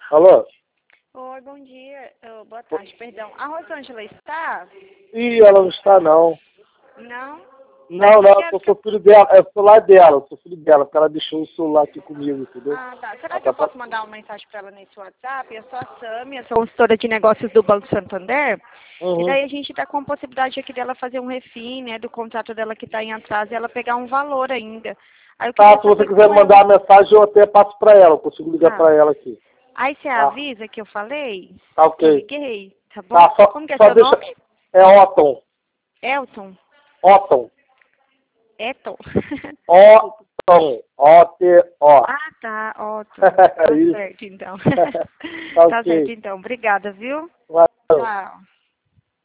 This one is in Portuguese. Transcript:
Alô? Oi, bom dia. Boa tarde, perdão. A Rosângela está? Ih, ela não está não. Não? Não, não, eu sou filho dela, é o celular dela, eu sou filho dela, porque ela deixou o celular aqui comigo, entendeu? Ah, tá. Será que eu posso mandar uma mensagem para ela nesse WhatsApp? Eu sou a Sami, eu sou consultora de negócios do Banco Santander. E daí a gente está com a possibilidade aqui dela fazer um refim, né, do contrato dela que está em atraso e ela pegar um valor ainda. Aí eu Tá, queria se você saber quiser como ela... mandar a mensagem, eu até passo pra ela, eu consigo ligar Tá. pra ela aqui. Aí você Tá, avisa que eu falei? tá Que eu ok. liguei, tá bom? Tá, Como que é só seu deixa... nome? É Otton. Elton? Otton. Eton? Desculpa. Otton. O-T-O. Ah, tá, ótimo. Tá Isso. certo, então. Tá Tá certo, ok. então. Obrigada, viu? Valeu. Tchau.